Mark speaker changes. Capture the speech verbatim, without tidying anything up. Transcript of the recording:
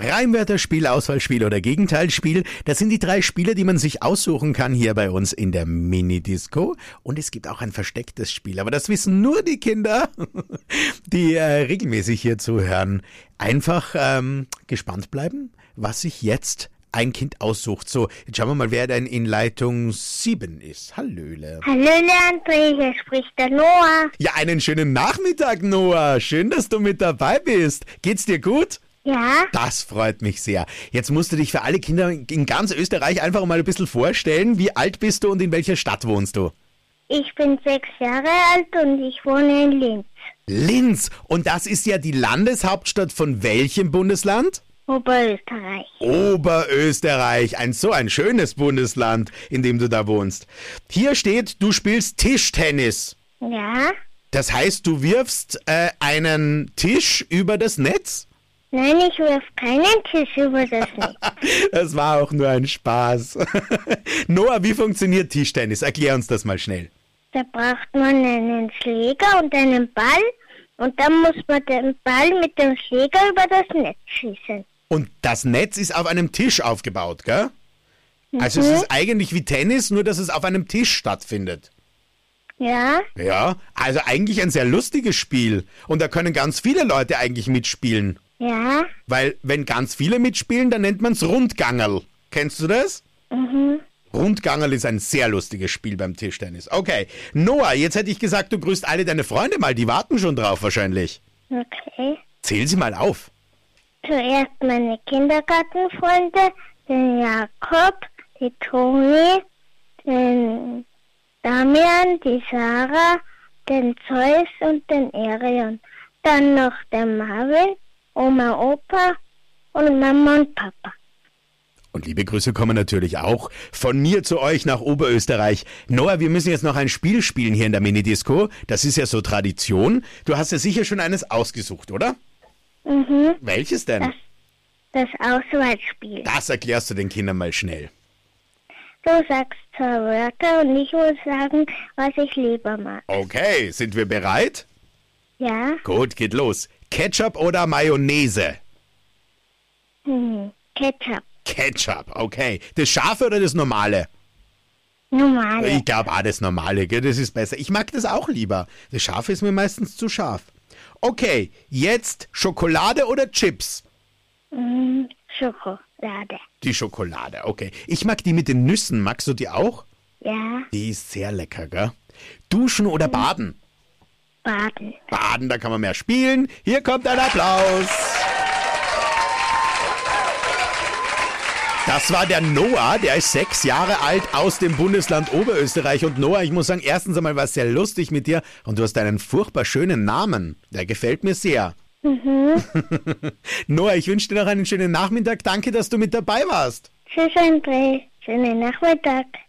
Speaker 1: Reimwörterspiel, Auswahlspiel oder Gegenteilspiel. Das sind die drei Spiele, die man sich aussuchen kann hier bei uns in der Mini-Disco. Und es gibt auch ein verstecktes Spiel. Aber das wissen nur die Kinder, die äh, regelmäßig hier zuhören. Einfach ähm, gespannt bleiben, was sich jetzt ein Kind aussucht. So, jetzt schauen wir mal, wer denn in Leitung sieben ist. Hallöle.
Speaker 2: Hallöle André, hier spricht der Noah.
Speaker 1: Ja, einen schönen Nachmittag, Noah. Schön, dass du mit dabei bist. Geht's dir gut?
Speaker 2: Ja?
Speaker 1: Das freut mich sehr. Jetzt musst du dich für alle Kinder in ganz Österreich einfach mal ein bisschen vorstellen. Wie alt bist du und in welcher Stadt wohnst du?
Speaker 2: Ich bin sechs Jahre alt und ich wohne in Linz.
Speaker 1: Linz. Und das ist ja die Landeshauptstadt von welchem Bundesland?
Speaker 2: Oberösterreich.
Speaker 1: Oberösterreich. Ein so ein schönes Bundesland, in dem du da wohnst. Hier steht, du spielst Tischtennis.
Speaker 2: Ja?
Speaker 1: Das heißt, du wirfst äh, einen Tisch über das Netz?
Speaker 2: Nein, ich wirf keinen Tisch über das Netz.
Speaker 1: Das war auch nur ein Spaß. Noah, wie funktioniert Tischtennis? Erklär uns das mal schnell.
Speaker 2: Da braucht man einen Schläger und einen Ball und dann muss man den Ball mit dem Schläger über das Netz schießen.
Speaker 1: Und das Netz ist auf einem Tisch aufgebaut, gell?
Speaker 2: Mhm.
Speaker 1: Also es ist eigentlich wie Tennis, nur dass es auf einem Tisch stattfindet.
Speaker 2: Ja?
Speaker 1: Ja, also eigentlich ein sehr lustiges Spiel. Und da können ganz viele Leute eigentlich mitspielen.
Speaker 2: Ja?
Speaker 1: Weil wenn ganz viele mitspielen, dann nennt man es Rundgangerl. Kennst du das?
Speaker 2: Mhm.
Speaker 1: Rundgangerl ist ein sehr lustiges Spiel beim Tischtennis. Okay, Noah, jetzt hätte ich gesagt, du grüßt alle deine Freunde mal, die warten schon drauf wahrscheinlich.
Speaker 2: Okay.
Speaker 1: Zähl sie mal auf.
Speaker 2: Zuerst meine Kindergartenfreunde, den Jakob, die Toni, den Damian, die Sarah, den Zeus und den Erion. Dann noch der Marvin, Oma, Opa und Mama und Papa.
Speaker 1: Und liebe Grüße kommen natürlich auch von mir zu euch nach Oberösterreich. Noah, wir müssen jetzt noch ein Spiel spielen hier in der Minidisco. Das ist ja so Tradition. Du hast ja sicher schon eines ausgesucht, oder?
Speaker 2: Mhm.
Speaker 1: Welches denn?
Speaker 2: Das, das Auswahlspiel.
Speaker 1: Das erklärst du den Kindern mal schnell.
Speaker 2: Du sagst zwei Wörter und ich muss sagen, was ich lieber mag.
Speaker 1: Okay, sind wir bereit?
Speaker 2: Ja?
Speaker 1: Gut, geht los. Ketchup oder Mayonnaise?
Speaker 2: Hm. Ketchup.
Speaker 1: Ketchup, okay. Das scharfe oder das normale?
Speaker 2: Normale.
Speaker 1: Ich glaube auch das normale, gell? Das ist besser. Ich mag das auch lieber. Das scharfe ist mir meistens zu scharf. Okay, jetzt Schokolade oder Chips?
Speaker 2: Hm. Schokolade.
Speaker 1: Die Schokolade, okay. Ich mag die mit den Nüssen. Magst du die auch?
Speaker 2: Ja?
Speaker 1: Die ist sehr lecker, gell? Duschen oder baden?
Speaker 2: Baden.
Speaker 1: Baden, da kann man mehr spielen. Hier kommt ein Applaus. Das war der Noah, der ist sechs Jahre alt aus dem Bundesland Oberösterreich. Und Noah, ich muss sagen, erstens einmal war es sehr lustig mit dir und du hast einen furchtbar schönen Namen. Der gefällt mir sehr.
Speaker 2: Mhm.
Speaker 1: Noah, ich wünsche dir noch einen schönen Nachmittag. Danke, dass du mit dabei warst.
Speaker 2: Tschüss, André. Schönen Nachmittag.